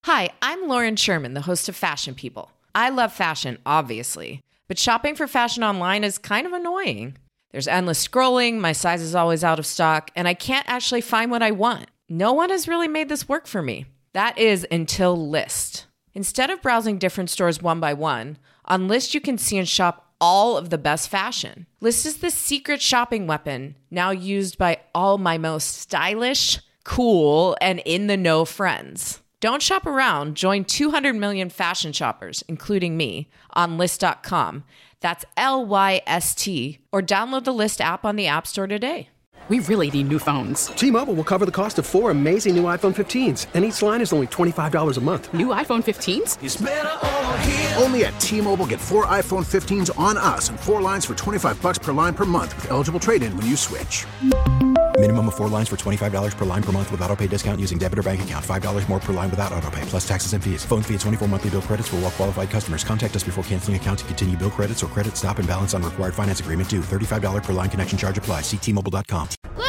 Hi, I'm Lauren Sherman, the host of Fashion People. I love fashion, obviously, but shopping for fashion online is kind of annoying. There's endless scrolling, my size is always out of stock, and I can't actually find what I want. No one has really made this work for me. That is until Lyst. Instead of browsing different stores one by one, on Lyst you can see and shop all of the best fashion. Lyst is the secret shopping weapon, now used by all my most stylish, cool, and in-the-know friends. Don't shop around. Join 200 million fashion shoppers, including me, on Lyst.com. That's Lyst, or download the Lyst app on the App Store today. We really need new phones. T-Mobile will cover the cost of 4 amazing new iPhone 15s, and each line is only $25 a month. New iPhone 15s? It's better over here. Only at T-Mobile, get 4 iPhone 15s on us and 4 lines for $25 per line per month with eligible trade-in when you switch. Minimum of 4 lines for $25 per line per month with autopay discount using debit or bank account. $5 more per line without autopay, plus taxes and fees. Phone fee at 24 monthly bill credits for well-qualified customers. Contact us before canceling account to continue bill credits or credit stop and balance on required finance agreement due. $35 per line connection charge applies. See T-Mobile.com.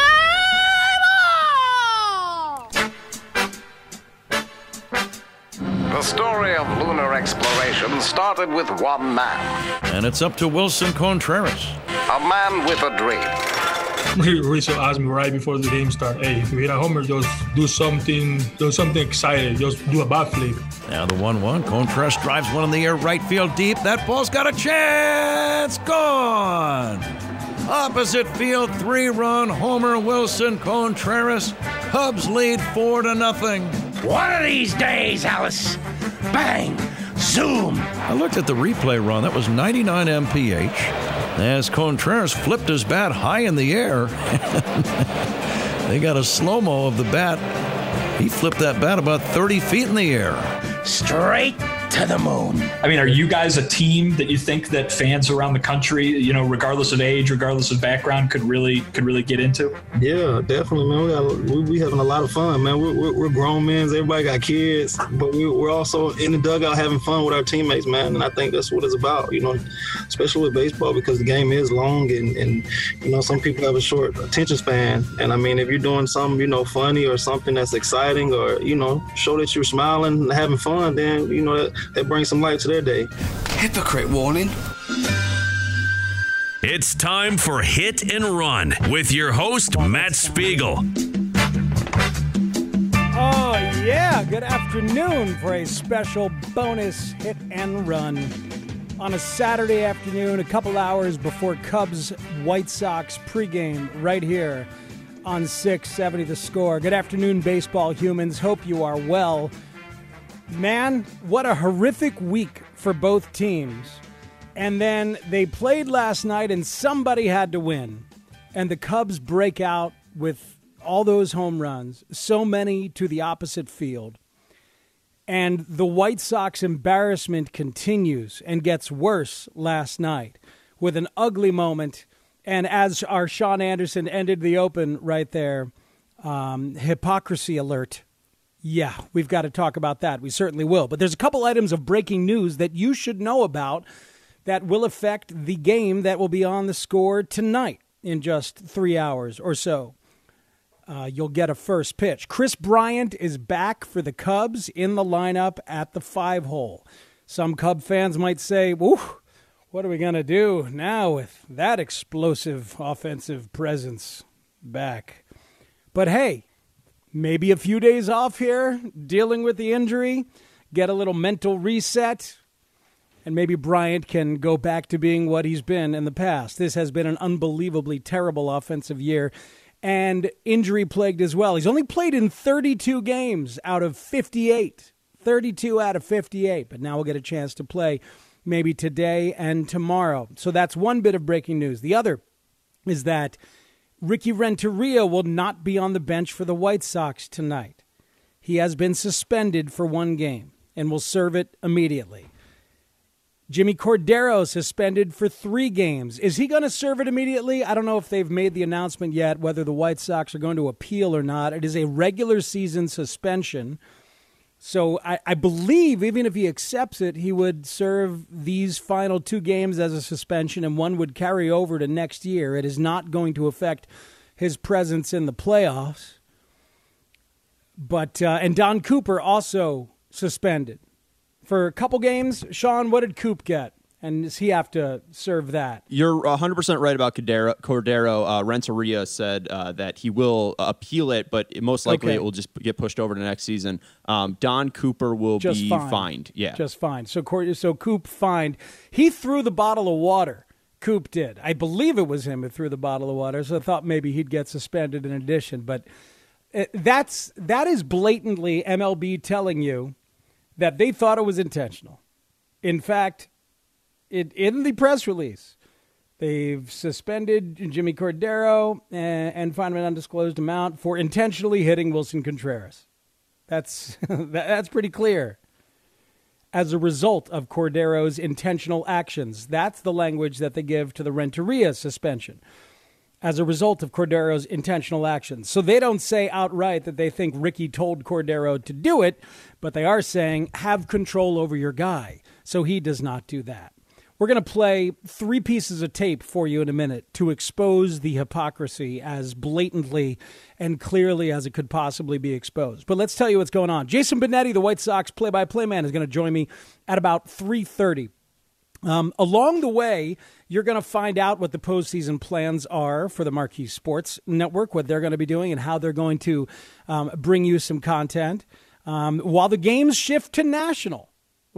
The story of lunar exploration started with one man. And it's up to Wilson Contreras. A man with a dream. Rizzo asked me right before the game started, hey, if you hit a homer, just do something exciting. Just do a bat flip. Now the 1-1. Contreras drives one in the air, right field deep. That ball's got a chance. Gone. Opposite field, 3-run homer. Wilson Contreras. Cubs lead 4-0. One of these days, Alice. Bang. Zoom. I looked at the replay run. That was 99 mph. As Contreras flipped his bat high in the air. They got a slow-mo of the bat. He flipped that bat about 30 feet in the air. Straight to the moon. I mean, are you guys a team that you think that fans around the country, you know, regardless of age, regardless of background, could really get into? Yeah, definitely, man. We having a lot of fun, man. We're grown men. Everybody got kids, but we're also in the dugout having fun with our teammates, man. And I think that's what it's about, you know, especially with baseball, because the game is long and you know, some people have a short attention span. And I mean, if you're doing something, you know, funny or something that's exciting, or, you know, show that you're smiling and having fun, then, you know, that brings some light to their day. Hypocrite warning. It's time for Hit and Run with your host, Matt Spiegel. Oh, yeah. Good afternoon for a special bonus Hit and Run on a Saturday afternoon, a couple hours before Cubs-White Sox pregame right here on 670 The Score. Good afternoon, baseball humans. Hope you are well. Man, what a horrific week for both teams. And then they played last night and somebody had to win. And the Cubs break out with all those home runs, so many to the opposite field. And the White Sox embarrassment continues and gets worse last night with an ugly moment. And as our Sean Anderson ended the open right there, hypocrisy alert. Yeah, we've got to talk about that. We certainly will. But there's a couple items of breaking news that you should know about that will affect the game that will be on the Score tonight in just 3 hours or so. You'll get a first pitch. Chris Bryant is back for the Cubs in the lineup at the 5-hole. Some Cub fans might say, woo, what are we going to do now with that explosive offensive presence back? But hey, maybe a few days off here, dealing with the injury, get a little mental reset, and maybe Bryant can go back to being what he's been in the past. This has been an unbelievably terrible offensive year and injury-plagued as well. He's only played in 32 games out of 58. 32 out of 58, but now we'll get a chance to play maybe today and tomorrow. So that's one bit of breaking news. The other is that Ricky Renteria will not be on the bench for the White Sox tonight. He has been suspended for 1 game and will serve it immediately. Jimmy Cordero suspended for 3 games. Is he going to serve it immediately? I don't know if they've made the announcement yet whether the White Sox are going to appeal or not. It is a regular season suspension. So I believe even if he accepts it, he would serve these final 2 games as a suspension, and 1 would carry over to next year. It is not going to affect his presence in the playoffs. But and Don Cooper also suspended for a couple games. Sean, what did Coop get? And does he have to serve that? You're 100% right about Cordero. Renteria said that he will appeal it, but most likely it will just get pushed over to next season. Don Cooper will be fined. Yeah, just fined. So Coop fined. He threw the bottle of water. Coop did. I believe it was him who threw the bottle of water, so I thought maybe he'd get suspended in addition. But that is blatantly MLB telling you that they thought it was intentional. In fact, in the press release, they've suspended Jimmy Cordero and fined him an undisclosed amount for intentionally hitting Wilson Contreras. That's pretty clear. As a result of Cordero's intentional actions, that's the language that they give to the Renteria suspension. As a result of Cordero's intentional actions. So they don't say outright that they think Ricky told Cordero to do it, but they are saying have control over your guy. So he does not do that. We're going to play 3 pieces of tape for you in a minute to expose the hypocrisy as blatantly and clearly as it could possibly be exposed. But let's tell you what's going on. Jason Benetti, the White Sox play-by-play man, is going to join me at about 3:30. Along the way, you're going to find out what the postseason plans are for the Marquee Sports Network, what they're going to be doing and how they're going to bring you some content while the games shift to national.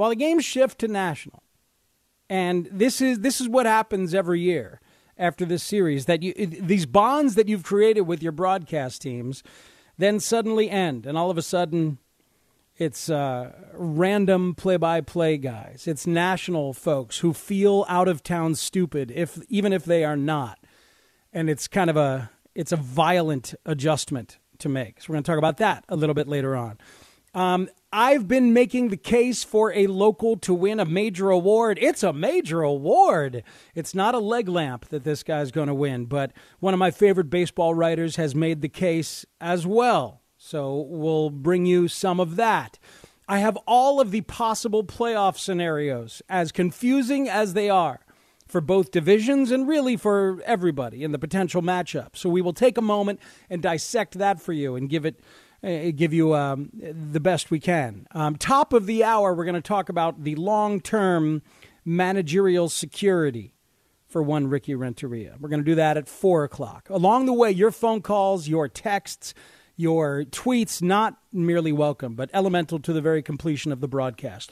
And this is what happens every year after this series, that these bonds that you've created with your broadcast teams then suddenly end. And all of a sudden, it's random play-by-play guys. It's national folks who feel out-of-town stupid, even if they are not. And it's kind of it's a violent adjustment to make. So we're going to talk about that a little bit later on. I've been making the case for a local to win a major award. It's a major award. It's not a leg lamp that this guy's going to win, but one of my favorite baseball writers has made the case as well. So we'll bring you some of that. I have all of the possible playoff scenarios, as confusing as they are, for both divisions and really for everybody in the potential matchup. So we will take a moment and dissect that for you and give you the best we can. Top of the hour, we're going to talk about the long-term managerial security for one Ricky Renteria. We're going to do that at 4 o'clock. Along the way, your phone calls, your texts, your tweets, not merely welcome, but elemental to the very completion of the broadcast.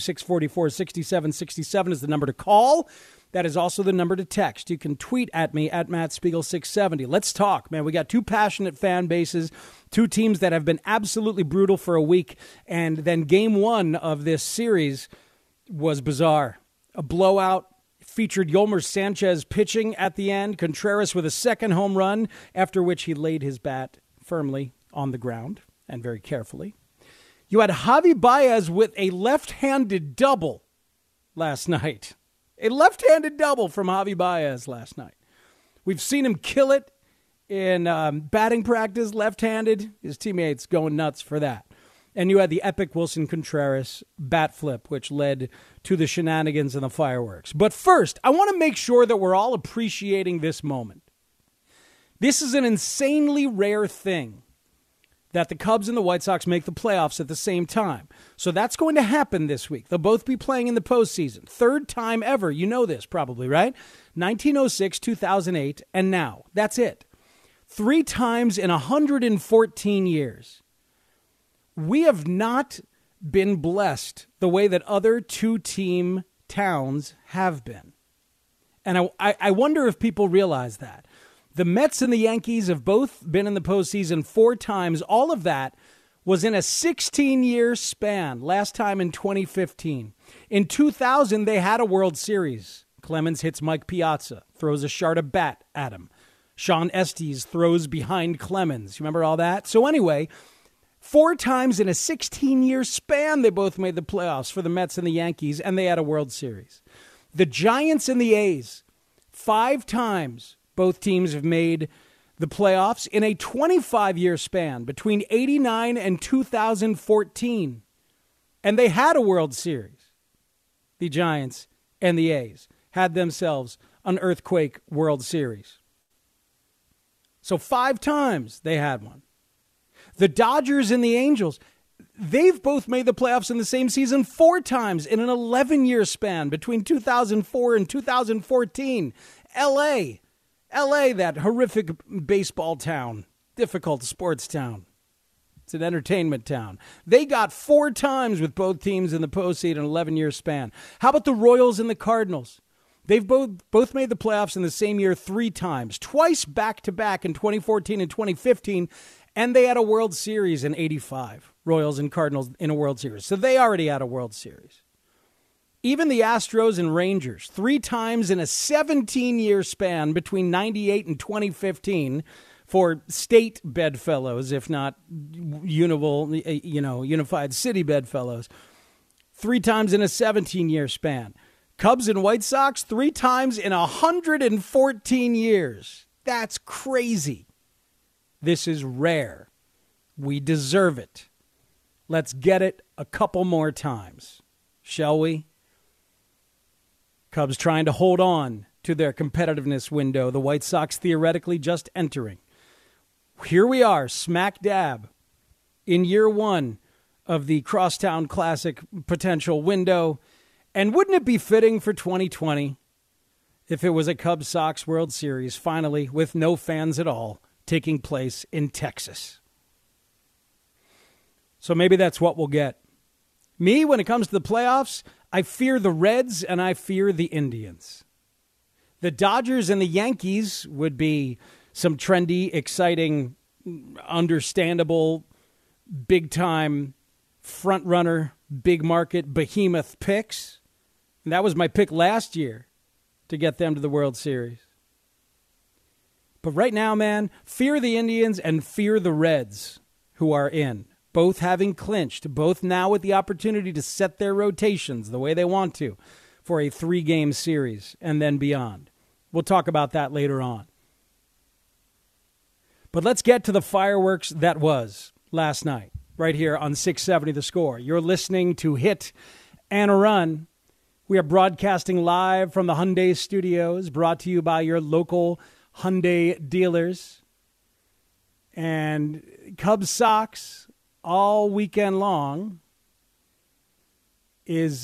312-644-6767 is the number to call. That is also the number to text. You can tweet at me at MattSpiegel670. Let's talk, man. We got 2 passionate fan bases, 2 teams that have been absolutely brutal for a week. And then game 1 of this series was bizarre. A blowout, featured Yolmer Sanchez pitching at the end, Contreras with a second home run, after which he laid his bat firmly on the ground and very carefully. You had Javi Baez with a left-handed double last night. A left-handed double from Javi Baez last night. We've seen him kill it in batting practice, left-handed. His teammates going nuts for that. And you had the epic Wilson Contreras bat flip, which led to the shenanigans and the fireworks. But first, I want to make sure that we're all appreciating this moment. This is an insanely rare thing that the Cubs and the White Sox make the playoffs at the same time. So that's going to happen this week. They'll both be playing in the postseason. 3rd time ever. You know this probably, right? 1906, 2008, and now. That's it. 3 times in 114 years. We have not been blessed the way that other 2-team towns have been. And I wonder if people realize that. The Mets and the Yankees have both been in the postseason 4 times. All of that was in a 16-year span, last time in 2015. In 2000, they had a World Series. Clemens hits Mike Piazza, throws a shard of bat at him. Sean Estes throws behind Clemens. You remember all that? So anyway, 4 times in a 16-year span, they both made the playoffs for the Mets and the Yankees, and they had a World Series. The Giants and the A's, 5 times. Both teams have made the playoffs in a 25-year span between 89 and 2014. And they had a World Series. The Giants and the A's had themselves an Earthquake World Series. So 5 times they had one. The Dodgers and the Angels, they've both made the playoffs in the same season 4 times in an 11-year span between 2004 and 2014. L.A., that horrific baseball town, difficult sports town. It's an entertainment town. They got 4 times with both teams in the postseason in an 11-year span. How about the Royals and the Cardinals? They've both made the playoffs in the same year 3 times, twice back-to-back in 2014 and 2015, and they had a World Series in 85, Royals and Cardinals in a World Series. So they already had a World Series. Even the Astros and Rangers, 3 times in a 17-year span between 98 and 2015, for state bedfellows, if not unified city bedfellows, 3 times in a 17-year span. Cubs and White Sox, 3 times in 114 years. That's crazy. This is rare. We deserve it. Let's get it a couple more times, shall we? Cubs trying to hold on to their competitiveness window. The White Sox theoretically just entering. Here we are, smack dab, in year 1 of the Crosstown Classic potential window. And wouldn't it be fitting for 2020 if it was a Cubs-Sox World Series, finally, with no fans at all, taking place in Texas? So maybe that's what we'll get. Me, when it comes to the playoffs, I fear the Reds and I fear the Indians. The Dodgers and the Yankees would be some trendy, exciting, understandable, big-time, front-runner, big-market, behemoth picks. And that was my pick last year to get them to the World Series. But right now, man, fear the Indians and fear the Reds, who are in. Both having clinched, both now with the opportunity to set their rotations the way they want to for a 3-game series and then beyond. We'll talk about that later on. But let's get to the fireworks that was last night, right here on 670 The Score. You're listening to Hit and a Run. We are broadcasting live from the Hyundai Studios, brought to you by your local Hyundai dealers. And Cubs Sox all weekend long is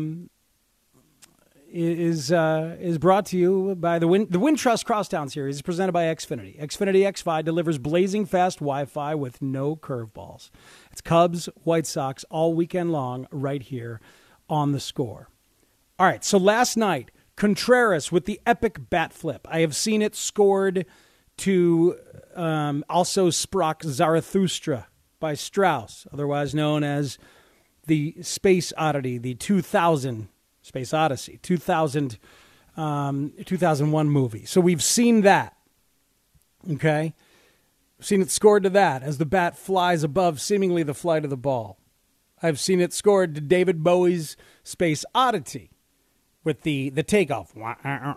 brought to you by the Wintrust Crosstown Series. Is presented by Xfinity. Xfinity X5 delivers blazing fast Wi-Fi with no curveballs. It's Cubs, White Sox all weekend long right here on The Score. All right, so last night, Contreras with the epic bat flip. I have seen it scored to Also Sprach Zarathustra by Strauss, otherwise known as the Space Oddity, the 2000 Space Odyssey, 2001 movie. So we've seen that, okay? We've seen it scored to that as the bat flies above seemingly the flight of the ball. I've seen it scored to David Bowie's Space Oddity with the takeoff, with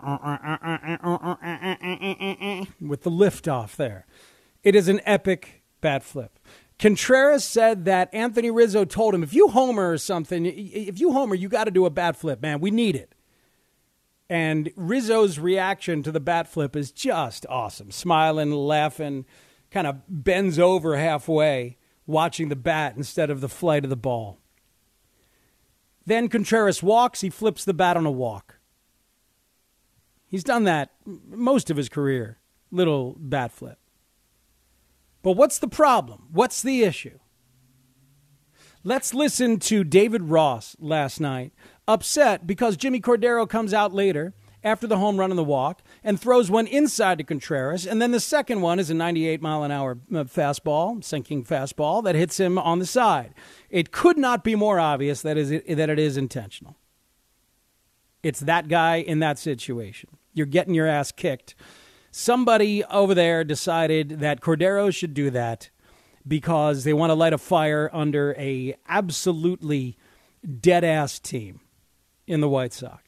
the liftoff there. It is an epic bat flip. Contreras said that Anthony Rizzo told him, if you homer or something, you got to do a bat flip, man. We need it. And Rizzo's reaction to the bat flip is just awesome. Smiling, laughing, kind of bends over halfway, watching the bat instead of the flight of the ball. Then Contreras walks. He flips the bat on a walk. He's done that most of his career, little bat flip. But what's the problem? What's the issue? Let's listen to David Ross last night, upset because Jimmy Cordero comes out later after the home run and the walk and throws one inside to Contreras, and then the second one is a 98-mile-an-hour fastball, sinking fastball, that hits him on the side. It could not be more obvious that it is intentional. It's that guy in that situation. You're getting your ass kicked. Somebody over there decided that Cordero should do that because they want to light a fire under a absolutely dead-ass team in the White Sox.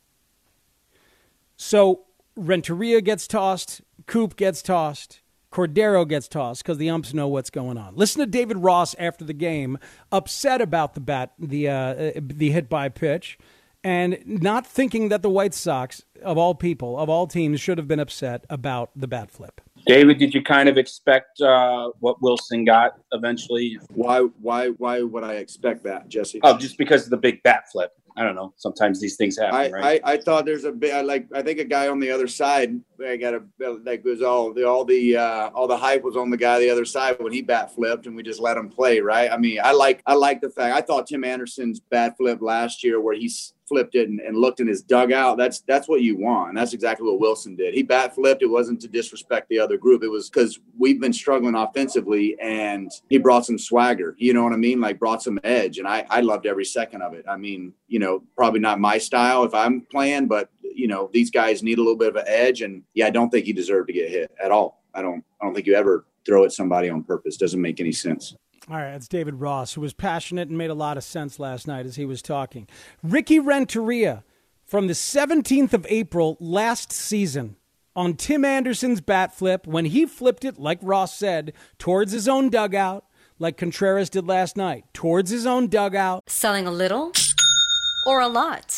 So Renteria gets tossed, Coop gets tossed, Cordero gets tossed because the umps know what's going on. Listen to David Ross after the game, upset about the hit by pitch, and not thinking that the White Sox, of all people, of all teams, should have been upset about the bat flip. David, did you kind of expect what Wilson got eventually? Why would I expect that, Jesse? Oh, just because of the big bat flip. I don't know. Sometimes these things happen, right? I thought there's a bit. I think a guy on the other side. I got that was all the hype was on the guy the other side when he bat flipped, and we just let him play, right? I mean, I like the fact. I thought Tim Anderson's bat flip last year, where he flipped it and looked in his dugout. That's what you want. And that's exactly what Wilson did. He bat flipped. It wasn't to disrespect the other group. It was because we've been struggling offensively, and he brought some swagger. You know what I mean? Like brought some edge, and I loved every second of it. I mean, probably not my style if I'm playing, but these guys need a little bit of an edge, and I don't think he deserved to get hit at all. I don't think you ever throw at somebody on purpose. Doesn't make any sense. All right, that's David Ross, who was passionate and made a lot of sense last night as he was talking. Ricky Renteria from the 17th of April last season on Tim Anderson's bat flip, when he flipped it, like Ross said, towards his own dugout, like Contreras did last night, towards his own dugout. Selling a little or a lot?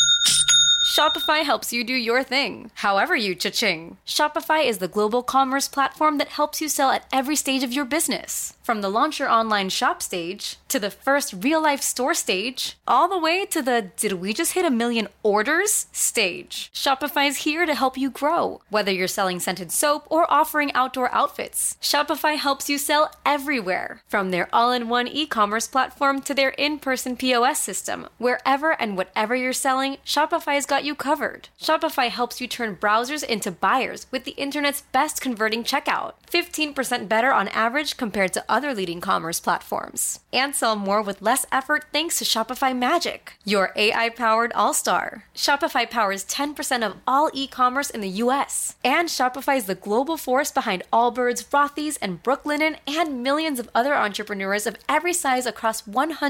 Shopify helps you do your thing, however you cha-ching. Shopify is the global commerce platform that helps you sell at every stage of your business. From the launch your online shop stage, to the first real-life store stage, all the way to the did we just hit 1 million orders stage. Shopify's here to help you grow. Whether you're selling scented soap or offering outdoor outfits, Shopify helps you sell everywhere. From their all-in-one e-commerce platform to their in-person POS system, wherever and whatever you're selling, Shopify's got you covered. Shopify helps you turn browsers into buyers with the internet's best converting checkout. 15% better on average compared to other leading commerce platforms. And sell more with less effort thanks to Shopify Magic, your AI-powered all-star. Shopify powers 10% of all e-commerce in the U.S. And Shopify is the global force behind Allbirds, Rothy's, and Brooklinen, and millions of other entrepreneurs of every size across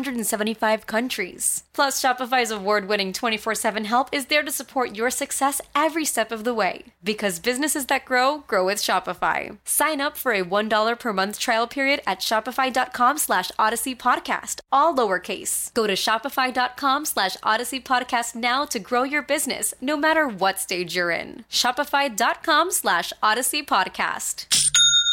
175 countries. Plus, Shopify's award-winning 24/7 help is there to support your success every step of the way. Because businesses that grow with Shopify. Sign up for a $1 per month trial period at shopify.com/Odyssey Podcast, all lowercase. Go to shopify.com/Odyssey Podcast now to grow your business, no matter what stage you're in. Shopify.com/Odyssey Podcast.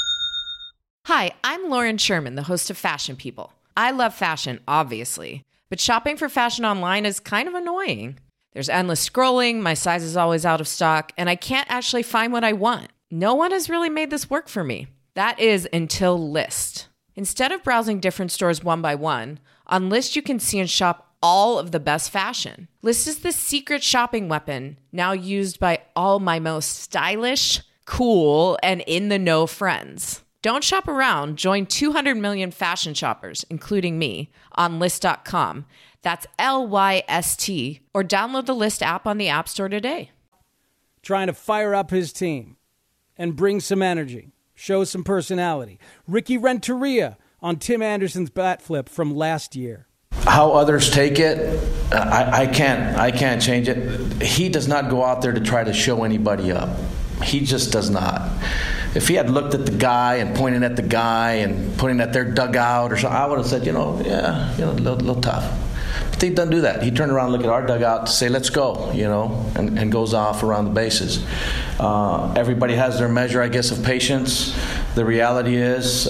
Hi, I'm Lauren Sherman, the host of Fashion People. I love fashion, obviously, but shopping for fashion online is kind of annoying. There's endless scrolling, my size is always out of stock, and I can't actually find what I want. No one has really made this work for me. That is until Lyst. Instead of browsing different stores one by one, on Lyst you can see and shop all of the best fashion. Lyst is the secret shopping weapon now used by all my most stylish, cool, and in-the-know friends. Don't shop around. Join 200 million fashion shoppers, including me, on Lyst.com. That's LYST, or download the Lyst app on the App Store today. Trying to fire up his team and bring some energy, show some personality. Ricky Renteria on Tim Anderson's bat flip from last year. How others take it, I can't change it. He does not go out there to try to show anybody up. He just does not. If he had looked at the guy and pointing at the guy and pointing at their dugout or something, I would have said, a little tough. But he doesn't do that. He turned around and looked at our dugout to say, let's go, and goes off around the bases. Everybody has their measure, I guess, of patience. The reality is,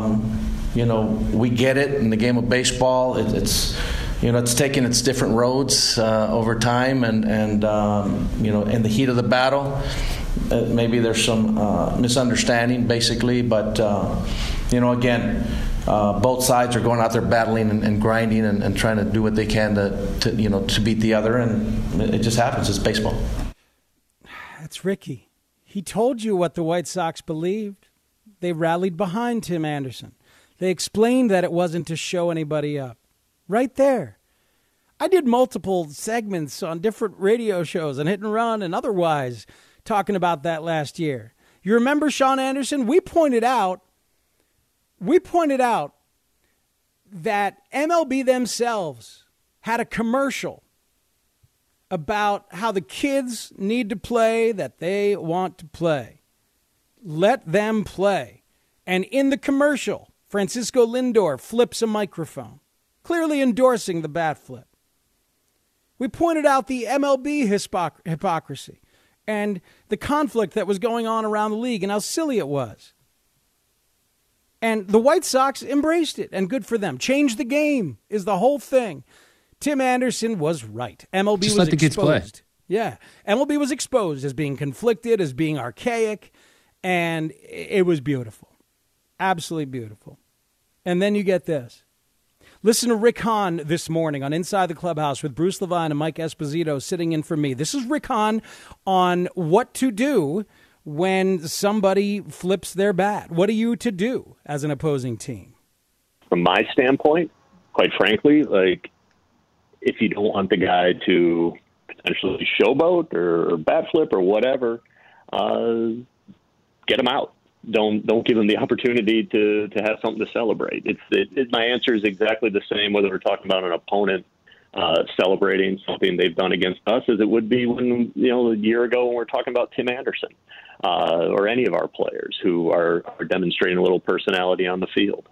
we get it in the game of baseball. It's taken its different roads over time, and in the heat of the battle, maybe there's some misunderstanding, basically. But again, both sides are going out there battling and grinding and trying to do what they can to beat the other, and it just happens. It's baseball. That's Ricky. He told you what the White Sox believed. They rallied behind Tim Anderson. They explained that it wasn't to show anybody up. Right there. I did multiple segments on different radio shows and Hit and Run and otherwise talking about that last year. You remember Sean Anderson? We pointed out that MLB themselves had a commercial about how the kids need to play that they want to play. Let them play. And in the commercial, Francisco Lindor flips a microphone, clearly endorsing the bat flip. We pointed out the MLB hypocrisy. and the conflict that was going on around the league and how silly it was. And the White Sox embraced it, and good for them. Change the game is the whole thing. Tim Anderson was right. MLB Just was let the kids play. Yeah, MLB was exposed as being conflicted, as being archaic, and it was beautiful. Absolutely beautiful. And then you get this. Listen to Rick Hahn this morning on Inside the Clubhouse with Bruce Levine and Mike Esposito sitting in for me. This is Rick Hahn on what to do when somebody flips their bat. What are you to do as an opposing team? From my standpoint, quite frankly, like, if you don't want the guy to potentially showboat or bat flip or whatever, get him out. Don't give him the opportunity to have something to celebrate. My answer is exactly the same whether we're talking about an opponent celebrating something they've done against us as it would be when, a year ago when we're talking about Tim Anderson or any of our players who are demonstrating a little personality on the field.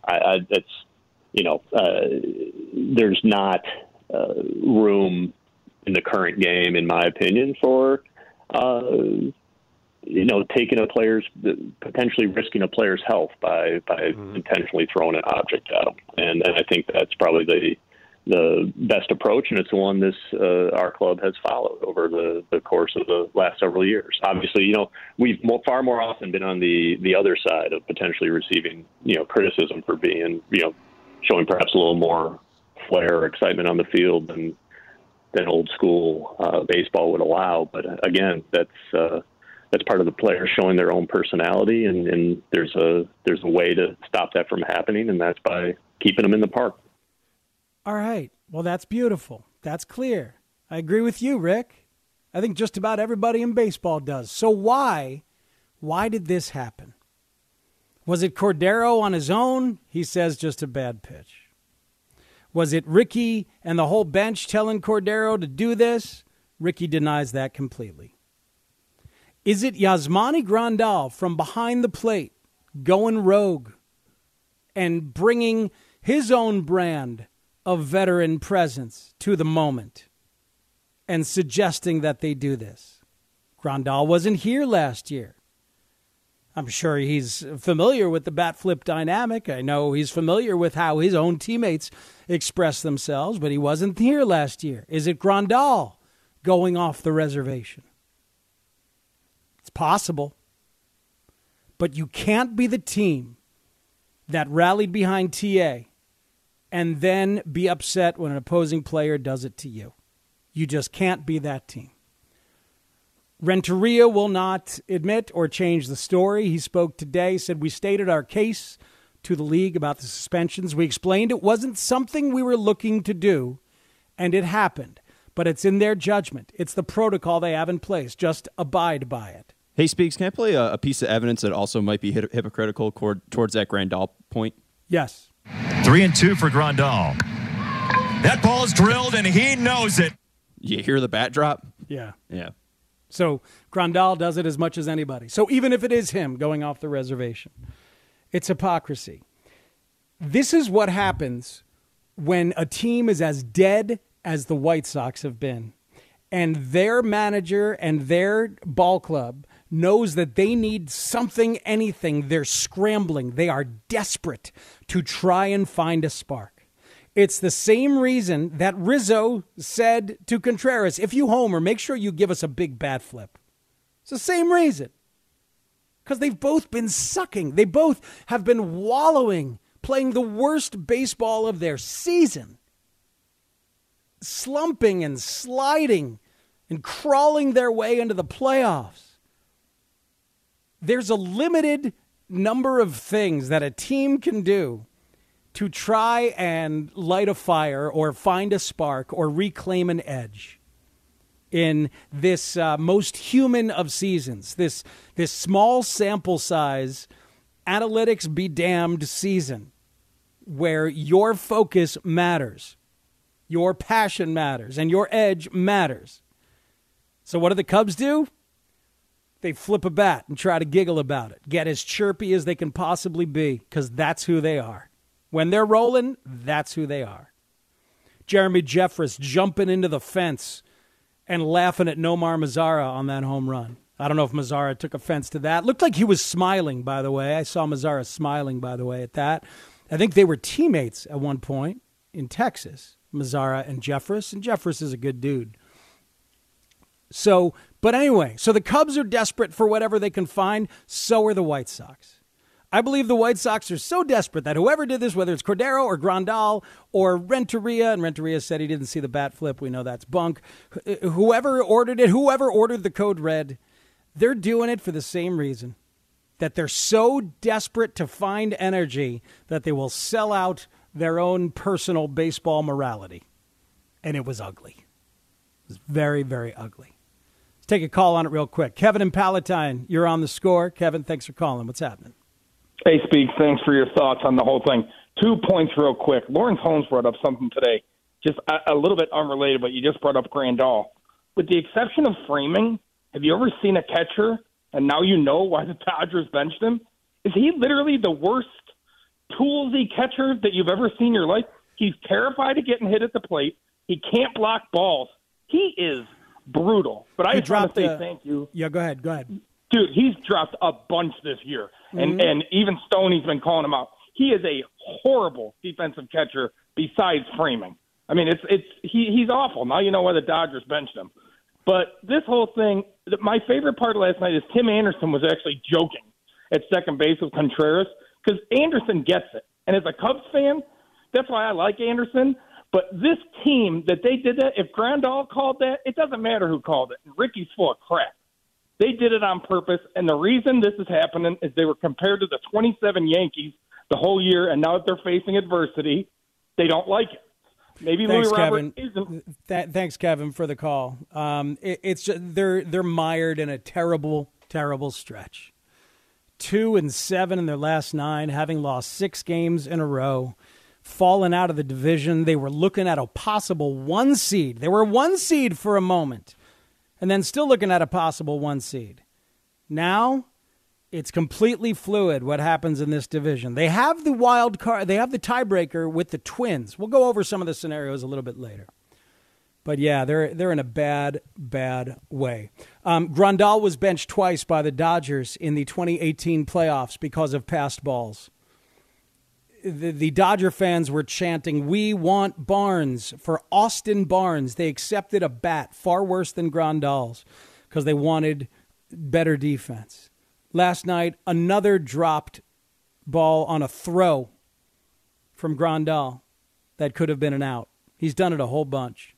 There's not room in the current game, in my opinion, for taking a player's, potentially risking a player's health by intentionally throwing an object at them. And I think that's probably the best approach, and it's the one our club has followed over the course of the last several years. Obviously, we've far more often been on the other side of potentially receiving, criticism for being, showing perhaps a little more flair or excitement on the field than old school baseball would allow. But again, that's part of the players showing their own personality, and there's a way to stop that from happening, and that's by keeping them in the park. All right. Well, that's beautiful. That's clear. I agree with you, Rick. I think just about everybody in baseball does. So why did this happen? Was it Cordero on his own? He says just a bad pitch. Was it Ricky and the whole bench telling Cordero to do this? Ricky denies that completely. Is it Yasmani Grandal from behind the plate going rogue and bringing his own brand of veteran presence to the moment and suggesting that they do this? Grandal wasn't here last year. I'm sure he's familiar with the bat flip dynamic. I know he's familiar with how his own teammates express themselves, but he wasn't here last year. Is it Grandal going off the reservation? It's possible. But you can't be the team that rallied behind TA and then be upset when an opposing player does it to you. You just can't be that team. Renteria will not admit or change the story. He spoke today, said we stated our case to the league about the suspensions. We explained it wasn't something we were looking to do, and it happened. But it's in their judgment. It's the protocol they have in place. Just abide by it. Hey, Speaks, can I play a piece of evidence that also might be hypocritical towards that Grandal point? Yes. 3-2 for Grandal. That ball's drilled, and he knows it. You hear the bat drop? Yeah. Yeah. So Grandal does it as much as anybody. So even if it is him going off the reservation, it's hypocrisy. This is what happens when a team is as dead as the White Sox have been, and their manager and their ball club knows that they need something, anything. They're scrambling. They are desperate to try and find a spark. It's the same reason that Rizzo said to Contreras, if you homer, make sure you give us a big bat flip. It's the same reason. Because they've both been sucking. They both have been wallowing, playing the worst baseball of their season. Slumping and sliding and crawling their way into the playoffs. There's a limited number of things that a team can do to try and light a fire or find a spark or reclaim an edge in this most human of seasons, this small sample size, analytics be damned season where your focus matters, your passion matters, and your edge matters. So what do the Cubs do? They flip a bat and try to giggle about it, get as chirpy as they can possibly be, because that's who they are. When they're rolling, that's who they are. Jeremy Jeffress jumping into the fence and laughing at Nomar Mazara on that home run. I don't know if Mazara took offense to that. Looked like he was smiling, by the way. I saw Mazara smiling, by the way, at that. I think they were teammates at one point in Texas, Mazara and Jeffress, and Jeffress is a good dude. So, but anyway, so the Cubs are desperate for whatever they can find. So are the White Sox. I believe the White Sox are so desperate that whoever did this, whether it's Cordero or Grandal or Renteria, and Renteria said he didn't see the bat flip. We know that's bunk. Whoever ordered it, whoever ordered the code red, they're doing it for the same reason, that they're so desperate to find energy that they will sell out their own personal baseball morality. And it was ugly. It was very, very ugly. Let's take a call on it real quick. Kevin in Palatine, you're on the score. Kevin, thanks for calling. What's happening? Hey, Speaks, thanks for your thoughts on the whole thing. 2 points real quick. Lawrence Holmes brought up something today, just a little bit unrelated, but you just brought up Grandal. With the exception of framing, have you ever seen a catcher, and now you know why the Dodgers benched him? Is he literally the worst toolsy catcher that you've ever seen in your life? He's terrified of getting hit at the plate. He can't block balls. He is brutal. But I just want to say thank you. Yeah, go ahead. Dude, he's dropped a bunch this year, and even Stoney's been calling him out. He is a horrible defensive catcher besides framing. I mean, he's awful. Now you know why the Dodgers benched him. But this whole thing, my favorite part of last night is Tim Anderson was actually joking at second base with Contreras because Anderson gets it. And as a Cubs fan, that's why I like Anderson. But this team that they did that, if Grandal called that, it doesn't matter who called it. Ricky's full of crap. They did it on purpose, and the reason this is happening is they were compared to the 27 Yankees the whole year, and now that they're facing adversity, they don't like it. Maybe Louis Robert isn't. Thanks, Kevin, for the call. It's just, they're mired in a terrible, terrible stretch. 2-7 in their last 9, having lost 6 games in a row, fallen out of the division. They were looking at a possible 1 seed. They were 1 seed for a moment. And then still looking at a possible 1 seed. Now, it's completely fluid what happens in this division. They have the wild card. They have the tiebreaker with the Twins. We'll go over some of the scenarios a little bit later. But yeah, they're in a bad, bad way. Grandal was benched twice by the Dodgers in the 2018 playoffs because of passed balls. The Dodger fans were chanting, "We want Barnes," for Austin Barnes. They accepted a bat far worse than Grandal's because they wanted better defense. Last night, another dropped ball on a throw from Grandal that could have been an out. He's done it a whole bunch.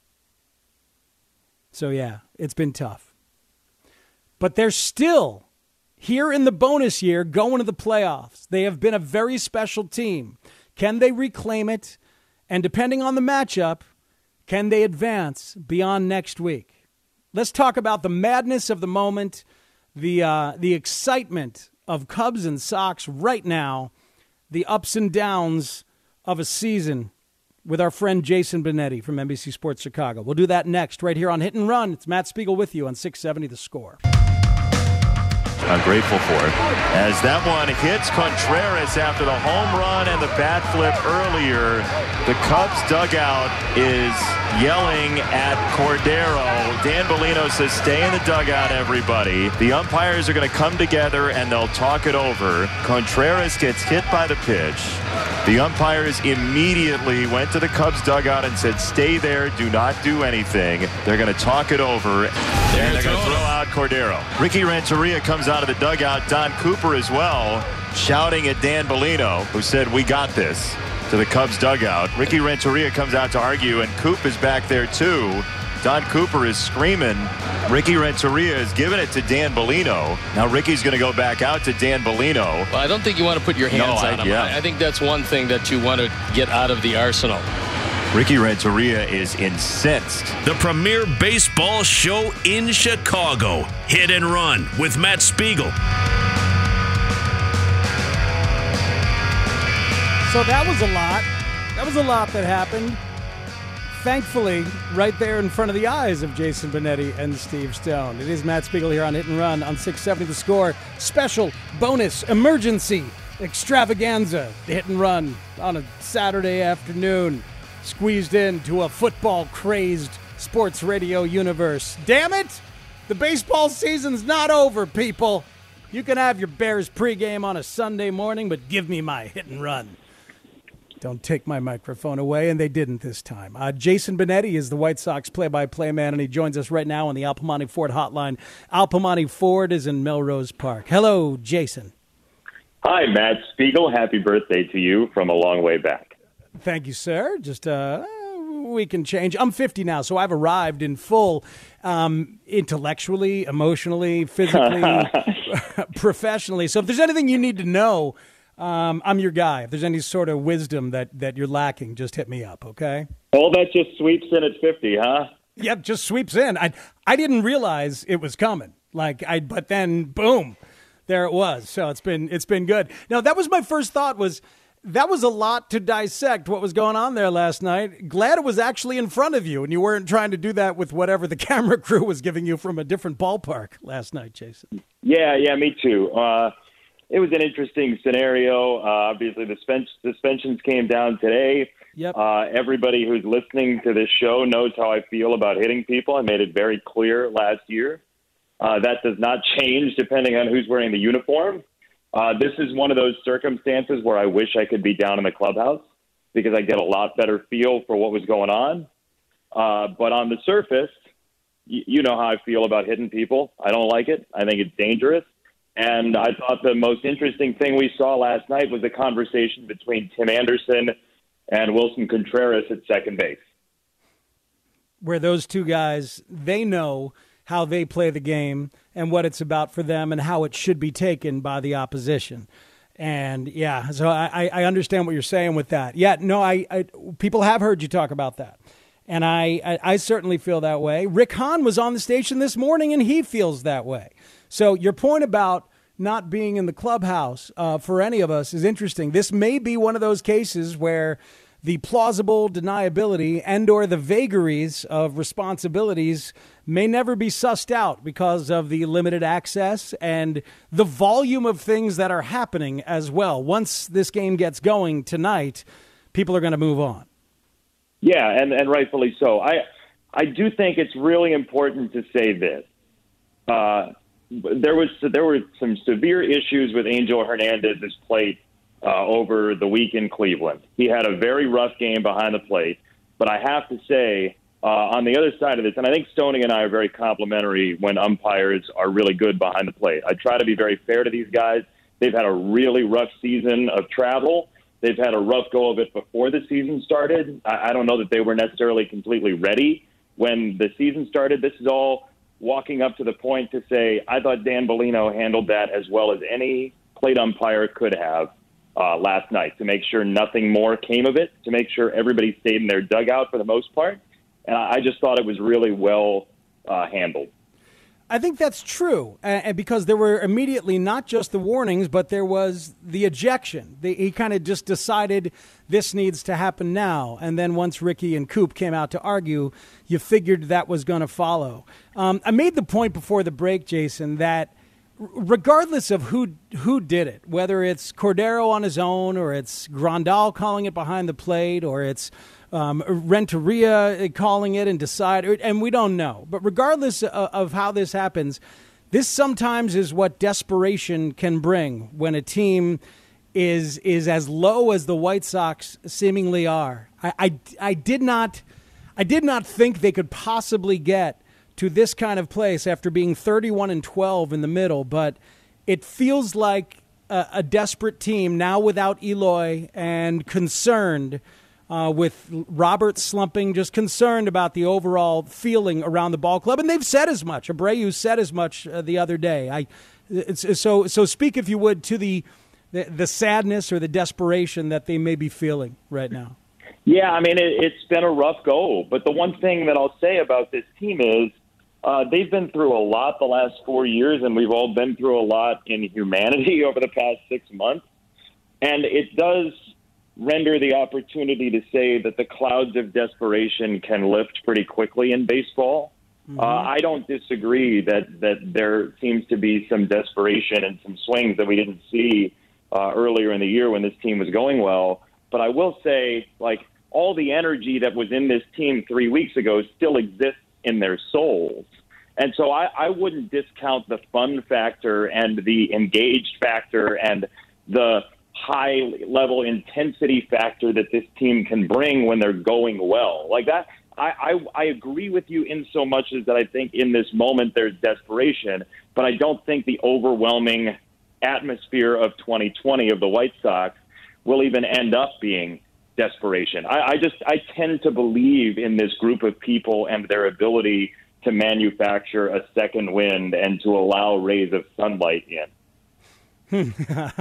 So, yeah, it's been tough. But they're still here in the bonus year, going to the playoffs. They have been a very special team. Can they reclaim it? And depending on the matchup, can they advance beyond next week? Let's talk about the madness of the moment, the excitement of Cubs and Sox right now, the ups and downs of a season with our friend Jason Benetti from NBC Sports Chicago. We'll do that next right here on Hit and Run. It's Matt Spiegel with you on 670 The Score. I'm grateful for it. As that one hits Contreras after the home run and the bat flip earlier, the Cubs dugout is yelling at Cordero. Dan Bellino says, "Stay in the dugout, everybody." The umpires are going to come together and they'll talk it over. Contreras gets hit by the pitch. The umpires immediately went to the Cubs dugout and said, "Stay there, do not do anything." They're going to talk it over, and they're going to throw out Cordero. Ricky Renteria comes out of the dugout, Don Cooper as well, shouting at Dan Bellino, who said, "We got this," to the Cubs dugout. Ricky Renteria comes out to argue, and Coop is back there too. Don Cooper is screaming. Ricky Renteria is giving it to Dan Bellino. Now Ricky's going to go back out to Dan Bellino. Well, I don't think you want to put your hands on him. Yeah. I think that's one thing that you want to get out of the arsenal. Ricky Renteria is incensed. The premier baseball show in Chicago. Hit and Run with Matt Spiegel. So that was a lot. That was a lot that happened. Thankfully, right there in front of the eyes of Jason Benetti and Steve Stone. It is Matt Spiegel here on Hit and Run on 670 The Score. Special bonus emergency extravaganza. Hit and Run on a Saturday afternoon. Squeezed into a football-crazed sports radio universe. Damn it! The baseball season's not over, people. You can have your Bears pregame on a Sunday morning, but give me my hit and run. Don't take my microphone away, and they didn't this time. Jason Benetti is the White Sox play-by-play man, and he joins us right now on the Al Piemonte Ford hotline. Al Piemonte Ford is in Melrose Park. Hello, Jason. Hi, Matt Spiegel. Happy birthday to you from a long way back. Thank you, sir. Just we can change. I'm 50 now, so I've arrived in full intellectually, emotionally, physically, professionally. So if there's anything you need to know, I'm your guy. If there's any sort of wisdom that you're lacking, just hit me up, okay? All that just sweeps in at 50, huh? Yep, just sweeps in. I didn't realize it was coming. But then boom, there it was. So it's been good. Now that was my first thought. That was a lot to dissect what was going on there last night. Glad it was actually in front of you and you weren't trying to do that with whatever the camera crew was giving you from a different ballpark last night, Jason. Yeah, me too. It was an interesting scenario. Obviously, the suspensions came down today. Yep. Everybody who's listening to this show knows how I feel about hitting people. I made it very clear last year. That does not change depending on who's wearing the uniform. This is one of those circumstances where I wish I could be down in the clubhouse because I get a lot better feel for what was going on. But on the surface, you know how I feel about hitting people. I don't like it. I think it's dangerous. And I thought the most interesting thing we saw last night was a conversation between Tim Anderson and Wilson Contreras at second base. Where those two guys, they know how they play the game and what it's about for them and how it should be taken by the opposition. And, yeah, so I understand what you're saying with that. Yeah, no, I people have heard you talk about that. And I certainly feel that way. Rick Hahn was on the station this morning, and he feels that way. So your point about not being in the clubhouse for any of us is interesting. This may be one of those cases where the plausible deniability and or the vagaries of responsibilities may never be sussed out because of the limited access and the volume of things that are happening as well. Once this game gets going tonight, people are going to move on. Yeah, and rightfully so. I do think it's really important to say this. There were some severe issues with Angel Hernandez's plate over the week in Cleveland. He had a very rough game behind the plate, but I have to say, on the other side of this, and I think Stoning and I are very complimentary when umpires are really good behind the plate. I try to be very fair to these guys. They've had a really rough season of travel. They've had a rough go of it before the season started. I don't know that they were necessarily completely ready when the season started. This is all walking up to the point to say, I thought Dan Bellino handled that as well as any plate umpire could have last night, to make sure nothing more came of it, to make sure everybody stayed in their dugout for the most part. And I just thought it was really well handled. I think that's true, and because there were immediately not just the warnings, but there was the ejection. He kind of just decided this needs to happen now. And then once Ricky and Coop came out to argue, you figured that was going to follow. I made the point before the break, Jason, that regardless of who did it, whether it's Cordero on his own or it's Grandal calling it behind the plate or it's Renteria calling it and decide, and we don't know. But regardless of how this happens, this sometimes is what desperation can bring when a team is as low as the White Sox seemingly are. I did not think they could possibly get to this kind of place after being 31-12 in the middle, but it feels like a desperate team now without Eloy and concerned with Robert slumping, just concerned about the overall feeling around the ball club. And they've said as much. Abreu said as much the other day. So speak, if you would, to the sadness or the desperation that they may be feeling right now. Yeah, I mean, it's been a rough go. But the one thing that I'll say about this team is they've been through a lot the last 4 years, and we've all been through a lot in humanity over the past 6 months. And it does render the opportunity to say that the clouds of desperation can lift pretty quickly in baseball. Mm-hmm. I don't disagree that there seems to be some desperation and some swings that we didn't see earlier in the year when this team was going well. But I will say, like, all the energy that was in this team 3 weeks ago still exists in their souls. And so I wouldn't discount the fun factor and the engaged factor and the high-level intensity factor that this team can bring when they're going well. Like that, I agree with you in so much as that I think in this moment there's desperation, but I don't think the overwhelming atmosphere of 2020 of the White Sox will even end up being desperation. I tend to believe in this group of people and their ability to manufacture a second wind and to allow rays of sunlight in.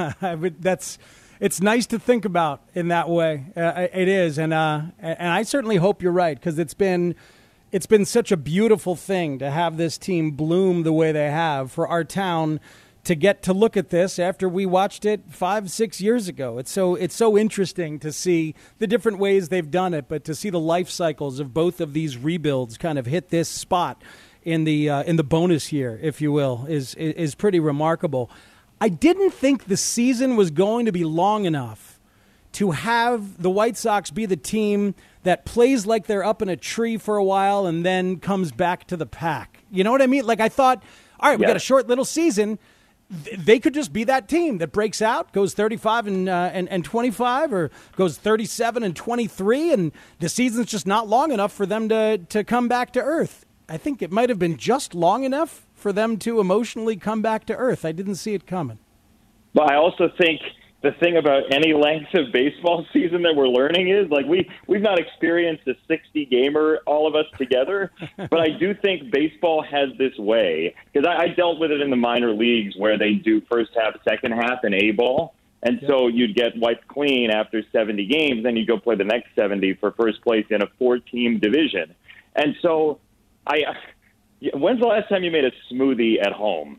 It's nice to think about in that way. It is, and I certainly hope you're right, because it's been such a beautiful thing to have this team bloom the way they have, for our town to get to look at this after we watched it 5-6 years ago. It's so interesting to see the different ways they've done it, but to see the life cycles of both of these rebuilds kind of hit this spot in the bonus year, if you will, is pretty remarkable. I didn't think the season was going to be long enough to have the White Sox be the team that plays like they're up in a tree for a while and then comes back to the pack. You know what I mean? Like, I thought, all right, we got a short little season. They could just be that team that breaks out, goes 35 and 25, or goes 37 and 23, and the season's just not long enough for them to come back to earth. I think it might have been just long enough for them to emotionally come back to earth. I didn't see it coming. But I also think the thing about any length of baseball season that we're learning is, like, we've not experienced a 60-gamer, all of us together, but I do think baseball has this way, because I dealt with it in the minor leagues where they do first half, second half in A-ball, and so you'd get wiped clean after 70 games, then you go play the next 70 for first place in a 4-team division. And so when's the last time you made a smoothie at home?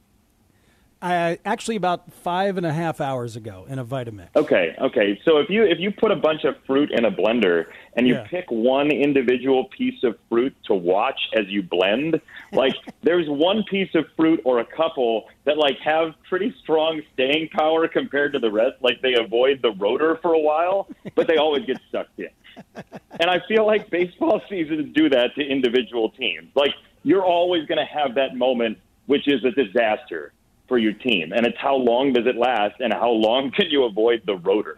Actually, about 5.5 hours ago in a Vitamix. Okay. So if you put a bunch of fruit in a blender and you pick one individual piece of fruit to watch as you blend, like there's one piece of fruit or a couple that like have pretty strong staying power compared to the rest. Like they avoid the rotor for a while, but they always get sucked in. And I feel like baseball seasons do that to individual teams. Like you're always going to have that moment, which is a disaster for your team, and it's how long does it last and how long can you avoid the rotor.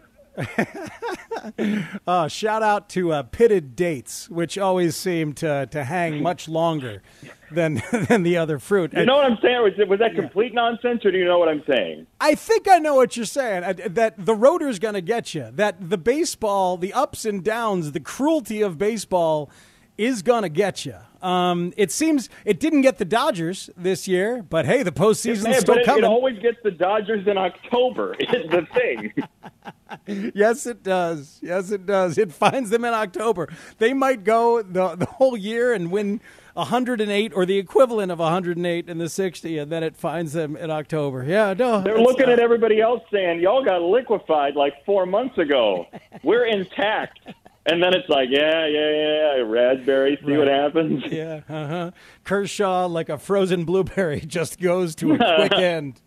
Shout out to pitted dates, which always seem to hang much longer than the other fruit. You know what I'm saying? Was that complete nonsense, or do you know what I'm saying? I think I know what you're saying, that the rotor's going to get you, that the baseball, the ups and downs, the cruelty of baseball is going to get you. It seems it didn't get the Dodgers this year, but hey, the postseason's still coming. It always gets the Dodgers in October. It's the thing. Yes, it does. It finds them in October. They might go the whole year and win 108 or the equivalent of 108 in the 60, and then it finds them in October. Yeah, no. They're looking at everybody else saying, y'all got liquefied like 4 months ago. We're intact. And then it's like, yeah, raspberry, see what happens? Yeah, Kershaw, like a frozen blueberry, just goes to a quick end.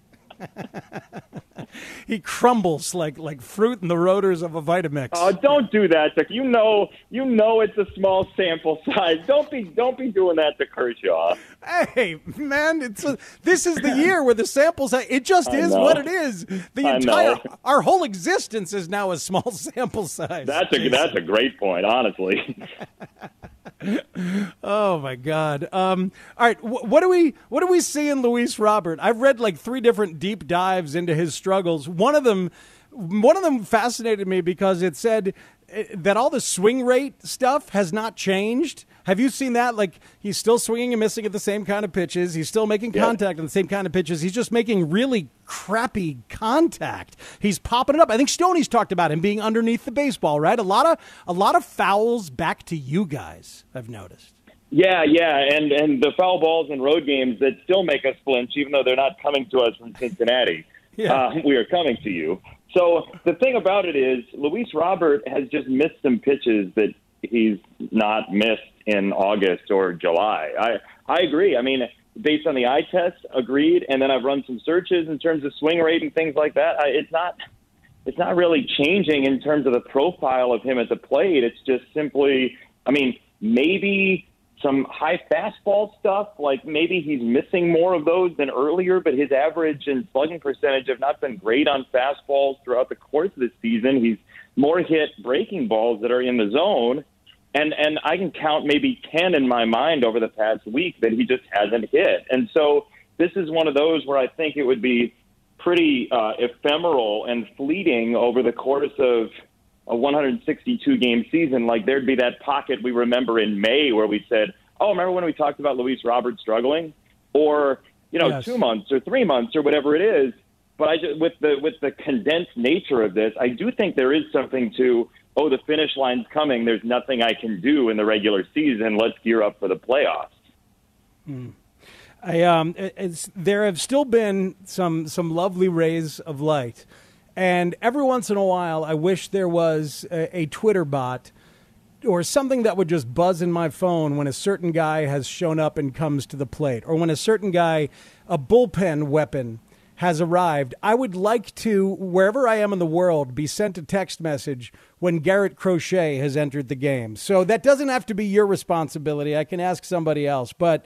He crumbles like fruit in the rotors of a Vitamix. Oh, don't do that, Dick. You know it's a small sample size. Don't be doing that to Kershaw. Hey, man, this is the year where the sample size, it just is what it is. Our whole existence is now a small sample size. That's a great point, honestly. Oh my God! All right, what do we see in Luis Robert? I've read like 3 different deep dives into his struggles. One of them fascinated me because it said that all the swing rate stuff has not changed. Have you seen that? Like he's still swinging and missing at the same kind of pitches. He's still making contact on the same kind of pitches. He's just making really crappy contact. He's popping it up. I think Stoney's talked about him being underneath the baseball, right? A lot of fouls back to you guys, I've noticed. Yeah, and the foul balls in road games that still make us flinch, even though they're not coming to us from Cincinnati. We are coming to you. So the thing about it is Luis Robert has just missed some pitches that he's not missed in August or July. I agree. I mean, based on the eye test, agreed. And then I've run some searches in terms of swing rate and things like that. It's not really changing in terms of the profile of him at the plate. It's just simply, I mean, maybe some high fastball stuff. Like maybe he's missing more of those than earlier, but his average and slugging percentage have not been great on fastballs throughout the course of the season. He's more hit breaking balls that are in the zone. And I can count maybe 10 in my mind over the past week that he just hasn't hit. And so this is one of those where I think it would be pretty ephemeral and fleeting over the course of a 162-game season. Like there'd be that pocket we remember in May where we said, oh, remember when we talked about Luis Robert struggling? Or, yes. 2 months or 3 months or whatever it is. But with the condensed nature of this, I do think there is something to, the finish line's coming. There's nothing I can do in the regular season. Let's gear up for the playoffs. There have still been some lovely rays of light. And every once in a while, I wish there was a Twitter bot or something that would just buzz in my phone when a certain guy has shown up and comes to the plate, or when a certain guy, a bullpen weapon, has arrived. I would like to, wherever I am in the world, be sent a text message when Garrett Crochet has entered the game. So that doesn't have to be your responsibility. I can ask somebody else. But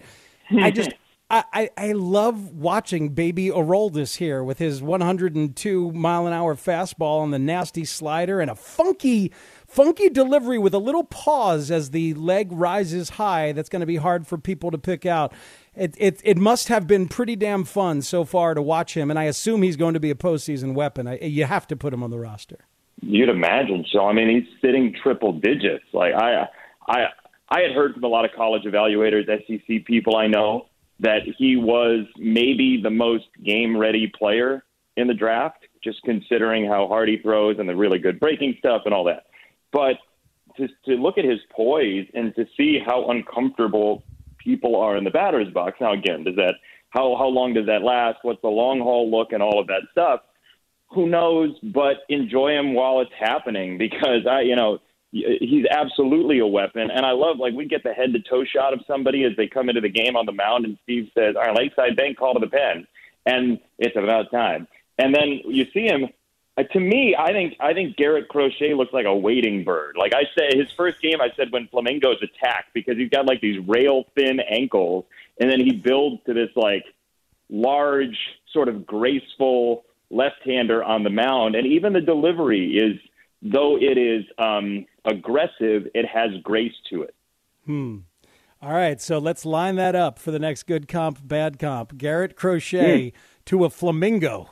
I love watching baby Aroldis here with his 102-mile-an-hour fastball and the nasty slider and a funky delivery with a little pause as the leg rises high. That's going to be hard for people to pick out. It must have been pretty damn fun so far to watch him, and I assume he's going to be a postseason weapon. You have to put him on the roster. You'd imagine so. I mean, he's sitting triple digits. Like I had heard from a lot of college evaluators, SEC people I know, that he was maybe the most game-ready player in the draft, just considering how hard he throws and the really good breaking stuff and all that. But to look at his poise and to see how uncomfortable people are in the batter's box. Now, again, how long does that last? What's the long haul look and all of that stuff? Who knows? But enjoy him while it's happening, because he's absolutely a weapon. And I love, we get the head-to-toe shot of somebody as they come into the game on the mound, and Steve says, all right, Lakeside Bank, call to the pen. And it's about time. And then you see him. To me, I think Garrett Crochet looks like a wading bird. Like I say, his first game, I said when flamingos attack, because he's got these rail-thin ankles, and then he builds to this large, sort of graceful left-hander on the mound. And even the delivery is, though it is aggressive, it has grace to it. All right, so let's line that up for the next good comp, bad comp. Garrett Crochet to a flamingo.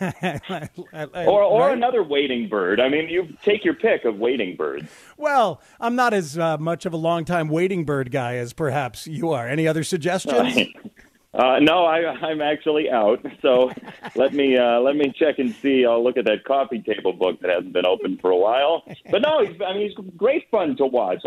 Or right? Another wading bird. I mean, you take your pick of wading birds. Well, I'm not as much of a long-time wading bird guy as perhaps you are. Any other suggestions? No, I'm actually out. So let me check and see. I'll look at that coffee table book that hasn't been open for a while. But no, he's great fun to watch.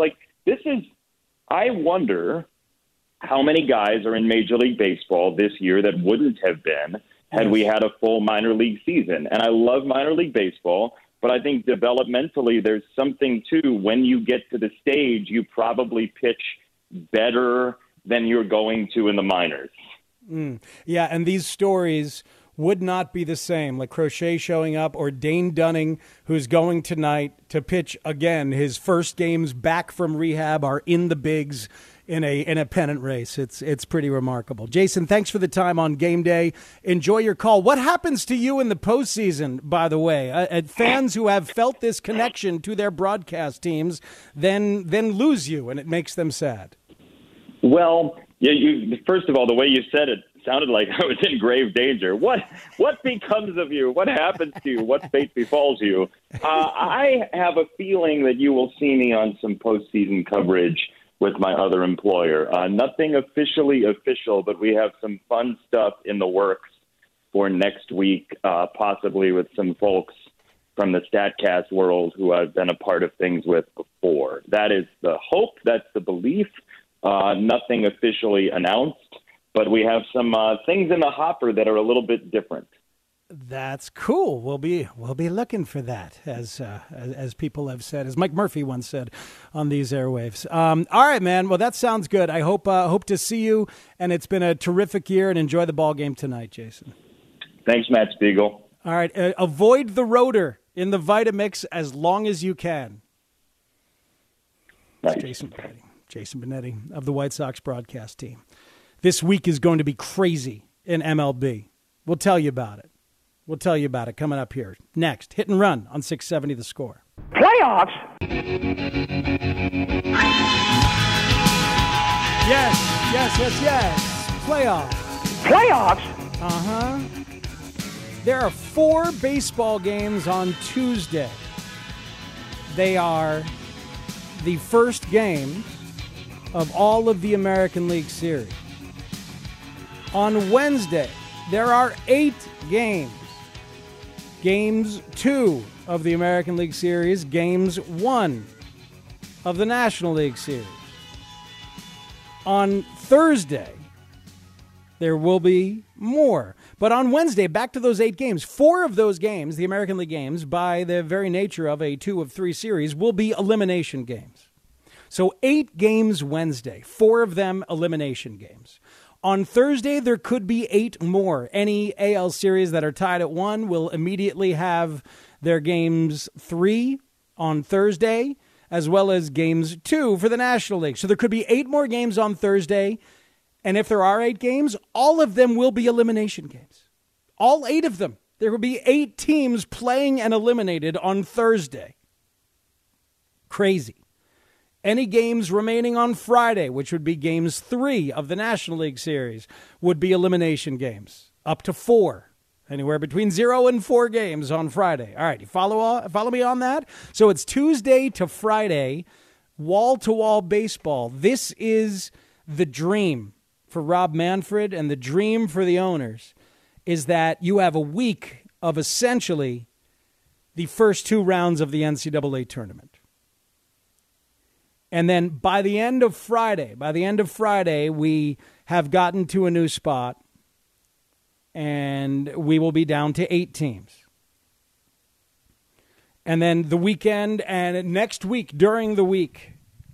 I wonder how many guys are in Major League Baseball this year that wouldn't have been had we had a full minor league season. And I love minor league baseball, but I think developmentally there's something too. When you get to the stage, you probably pitch better than you're going to in the minors. Yeah, and these stories would not be the same. Like Crochet showing up, or Dane Dunning, who's going tonight to pitch again. His first games back from rehab are in the bigs in a pennant race. It's pretty remarkable. Jason, thanks for the time on game day. Enjoy your call. What happens to you in the postseason, by the way? Fans who have felt this connection to their broadcast teams then lose you, and it makes them sad. Well, first of all, the way you said it sounded like I was in grave danger. What becomes of you? What happens to you? What fate befalls you? I have a feeling that you will see me on some postseason coverage with my other employer. Nothing officially official, but we have some fun stuff in the works for next week, possibly with some folks from the StatCast world who I've been a part of things with before. That is the hope. That's the belief. Nothing officially announced, but we have some things in the hopper that are a little bit different. That's cool. We'll be looking for that, as people have said, as Mike Murphy once said on these airwaves. All right, man. Well, that sounds good. I hope to see you, and it's been a terrific year, and enjoy the ball game tonight, Jason. Thanks, Matt Spiegel. All right. Avoid the rotor in the Vitamix as long as you can. Nice. Jason Brady. Jason Benetti of the White Sox broadcast team. This week is going to be crazy in MLB. We'll tell you about it. We'll tell you about it coming up here. Next, Hit and Run on 670 The Score. Playoffs? Yes. Playoffs. Playoffs? Uh-huh. There are 4 baseball games on Tuesday. They are the first games of all of the American League Series. On Wednesday, there are 8 games. Games 2 of the American League Series, Games 1 of the National League Series. On Thursday, there will be more. But on Wednesday, back to those 8 games. 4 of those games, the American League games, by the very nature of a 2 of 3 series, will be elimination games. So 8 games Wednesday, 4 of them elimination games. On Thursday, there could be 8 more. Any AL series that are tied at 1 will immediately have their games 3 on Thursday, as well as games 2 for the National League. So there could be 8 more games on Thursday. And if there are 8 games, all of them will be elimination games. All 8 of them. There will be 8 teams playing and eliminated on Thursday. Crazy. Any games remaining on Friday, which would be games 3 of the National League Series, would be elimination games. Up to 4. Anywhere between 0 and 4 games on Friday. All right, you follow me on that? So it's Tuesday to Friday, wall-to-wall baseball. This is the dream for Rob Manfred, and the dream for the owners is that you have a week of essentially the first 2 rounds of the NCAA tournament. And then by the end of Friday, we have gotten to a new spot, and we will be down to 8 teams. And then the weekend and next week, during the week,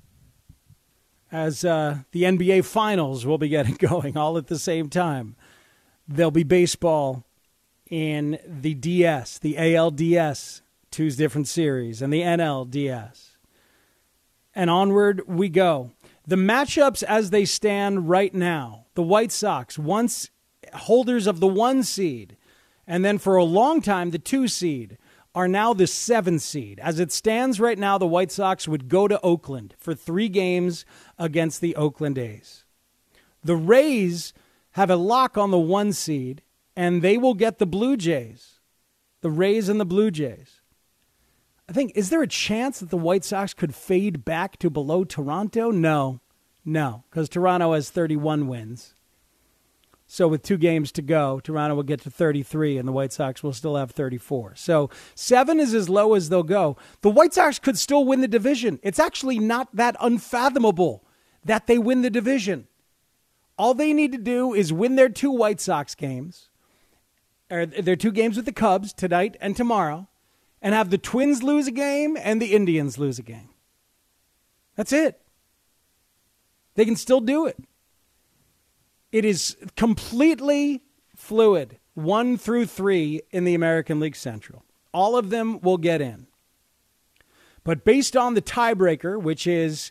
as the NBA Finals will be getting going all at the same time, there'll be baseball in the DS, the ALDS, 2 different series, and the NLDS. And onward we go. The matchups as they stand right now, the White Sox, once holders of the 1 seed, and then for a long time the 2 seed, are now the 7 seed. As it stands right now, the White Sox would go to Oakland for 3 games against the Oakland A's. The Rays have a lock on the 1 seed, and they will get the Blue Jays. The Rays and the Blue Jays. I think, is there a chance that the White Sox could fade back to below Toronto? No, because Toronto has 31 wins. So with 2 games to go, Toronto will get to 33, and the White Sox will still have 34. So 7 is as low as they'll go. The White Sox could still win the division. It's actually not that unfathomable that they win the division. All they need to do is win their 2 White Sox games, or their 2 games with the Cubs tonight and tomorrow, and have the Twins lose a game and the Indians lose a game. That's it. They can still do it. It is completely fluid, 1 through 3 in the American League Central. All of them will get in. But based on the tiebreaker, which is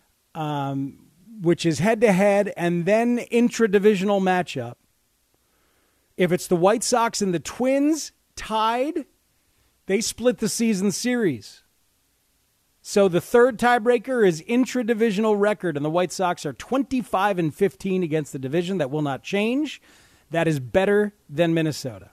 head-to-head and then intra-divisional matchup, if it's the White Sox and the Twins tied, they split the season series. So the third tiebreaker is intra-divisional record, and the White Sox are 25-15 against the division. That will not change. That is better than Minnesota.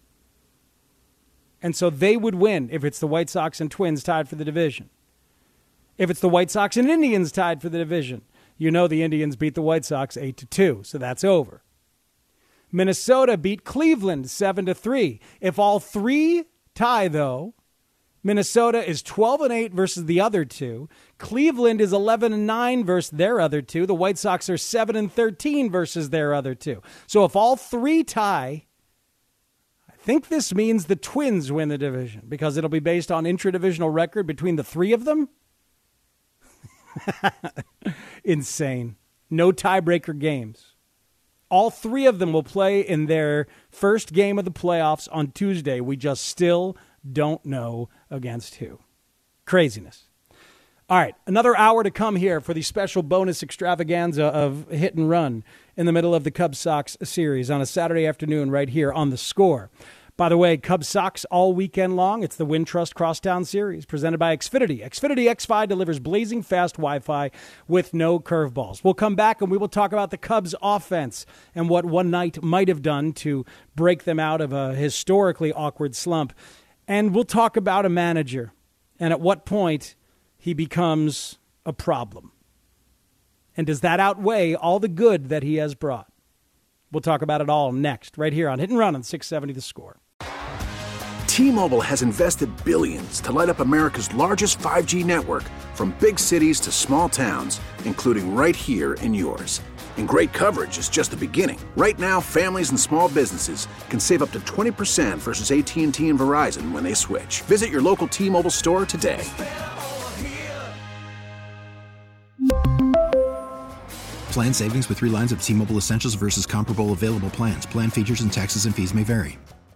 And so they would win if it's the White Sox and Twins tied for the division. If it's the White Sox and Indians tied for the division, you know the Indians beat the White Sox 8-2, so that's over. Minnesota beat Cleveland 7-3. If all 3 tie, though, Minnesota is 12-8 versus the other 2. Cleveland is 11-9 versus their other 2. The White Sox are 7-13 versus their other 2. So if all 3 tie, I think this means the Twins win the division because it'll be based on intra-divisional record between the 3 of them. Insane. No tiebreaker games. All 3 of them will play in their first game of the playoffs on Tuesday. We just still don't know against who. Craziness. All right, another hour to come here for the special bonus extravaganza of Hit and Run in the middle of the Cubs Sox series on a Saturday afternoon right here on The Score. By the way, Cubs Sox all weekend long. It's the Wintrust Crosstown Series presented by Xfinity. Xfinity X5 delivers blazing fast Wi-Fi with no curveballs. We'll come back and we will talk about the Cubs offense and what one night might have done to break them out of a historically awkward slump. And we'll talk about a manager and at what point he becomes a problem. And does that outweigh all the good that he has brought? We'll talk about it all next, right here on Hit and Run on 670 The Score. T-Mobile has invested billions to light up America's largest 5G network, from big cities to small towns, including right here in yours. And great coverage is just the beginning. Right now, families and small businesses can save up to 20% versus AT&T and Verizon when they switch. Visit your local T-Mobile store today. Plan savings with 3 lines of T-Mobile Essentials versus comparable available plans. Plan features and taxes and fees may vary.